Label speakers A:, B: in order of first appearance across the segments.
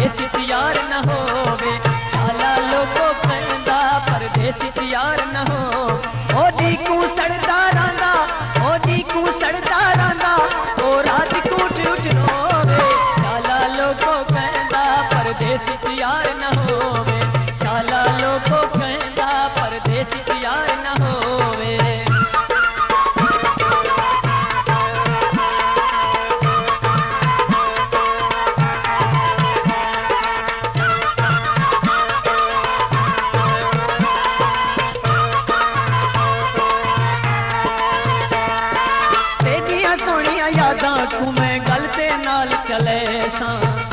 A: परदेसी यार न होवे शाला लोगो कहंदा परदेसी यार न हो ओदी को सड़दा रांदा ओदी को सड़दा रांदा ओ रात कूट उठ रोवे शाला लोगो कहंदा परदेसी यार न होवे शाला लोगो कहंदा परदेसी यार न होवे सोनिया यादां तू मैं गल ते नाल चले सां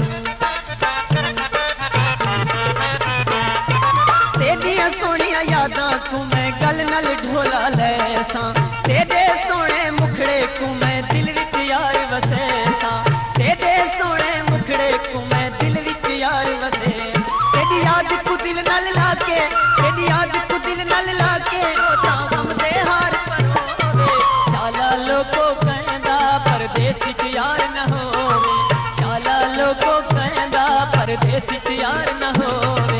A: तेरिया सोनिया यादां तू मैं गल नाल ढोला ले सां तेरे सोने मुखड़े को मैं दिल विच यार वसे सां तेरे सोने मुखड़े को मैं दिल विच यार वसे तेरी याद को दिल नाल लाके तेरी याद को दिल नाल लाके रोता गम दे हार परोवे शाला लोगो परदेसी यार न होवे शाला लोगो कहंदा परदेसी यार न होवे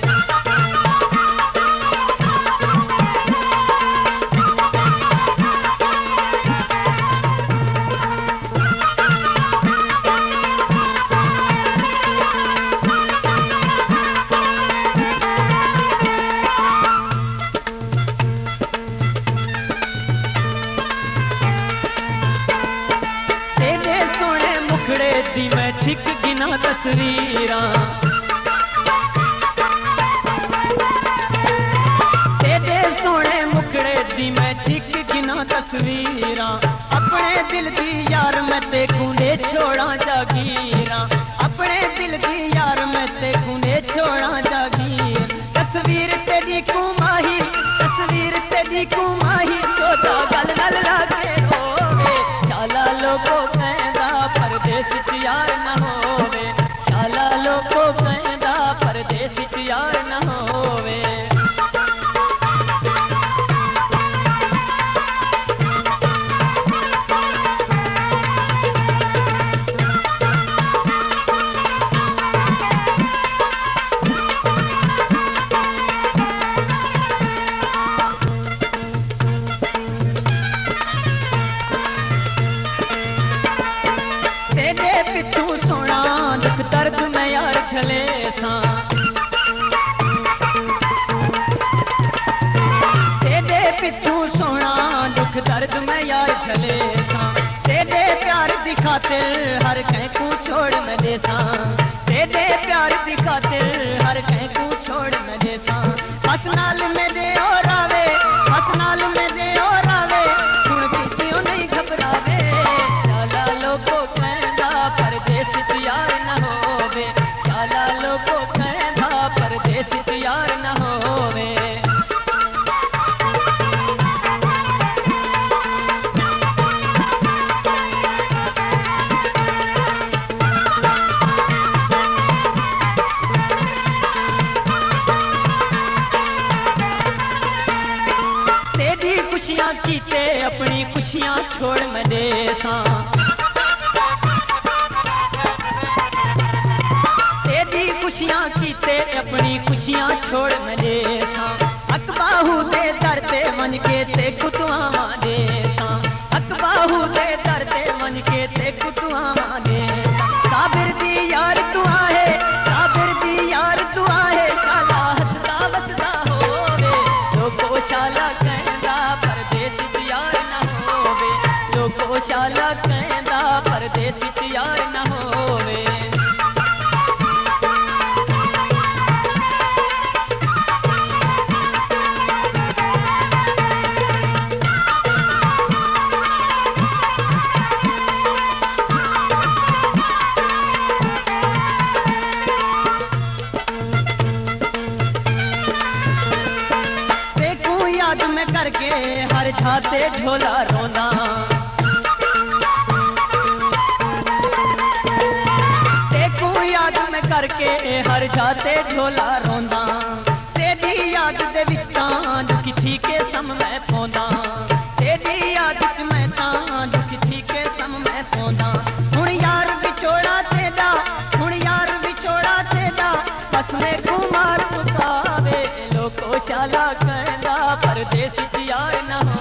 A: दी मैं ठीक गिना तस्वीरां तेरे सोने मुखड़े दी मैं ठीक गिना तस्वीरां अपने दिल दी यार मैं ते कुंडे छोड़ा जागीरां अपने दिल दी यार मैं ते कुंडे छोड़ा जागीर तस्वीर तेरी कुमाही तस्वीर तेरी कुमाही सोचा गल गल लागे होवे शाला लोगो कहंदा परदेसी यार न होवे शाला लोगो कहंदा परदेसी यार न होवे पिछू सोना दुख दर्द में यार झले सां तेरे पिछू सोना दुख दर्द में यार झले सां तेरे प्यार दी खातिर हर कहीं को छोड़ मैं दे सां तेरे प्यार दी खातिर हर कहीं को छोड़ मैं दे सां हस नाल मेरे और आवे हस नाल मेरे और आवे सुन किसियों नहीं घबरावे शाला लोगो परदेसी यार न होवे शाला लोगो कहंदा परदेसी यार न होवे तेरी खुशियां कीते अपनी खुशियां छोड़ मैं दे सां खुशियां कीते अपनी खुशियां छोड़ मैं दे सां अकबाहू दे दर ते मन के ते कुतुआवा दे सां अकबाहू दे दर ते मन के ते कुतुआवा दे साबिर दी यार तू आहे साबिर दी यार तू आहे शाला हसदा वसदा होवे लोगो शाला कहंदा परदेसी यार न होवे लोगो शाला कहंदा परदेसी यार न होवे करके हर छाते झोला रोना देखो याद में करके हर छाते झोला रोंदा तेरी याद दे विचां दुखी थी के सम मैं पौंदा तेरी याद च मैं तां दुखी थी के सम मैं पौंदा हुण यार विछोड़ा तेरा हुण यार विछोड़ा देश च यार ना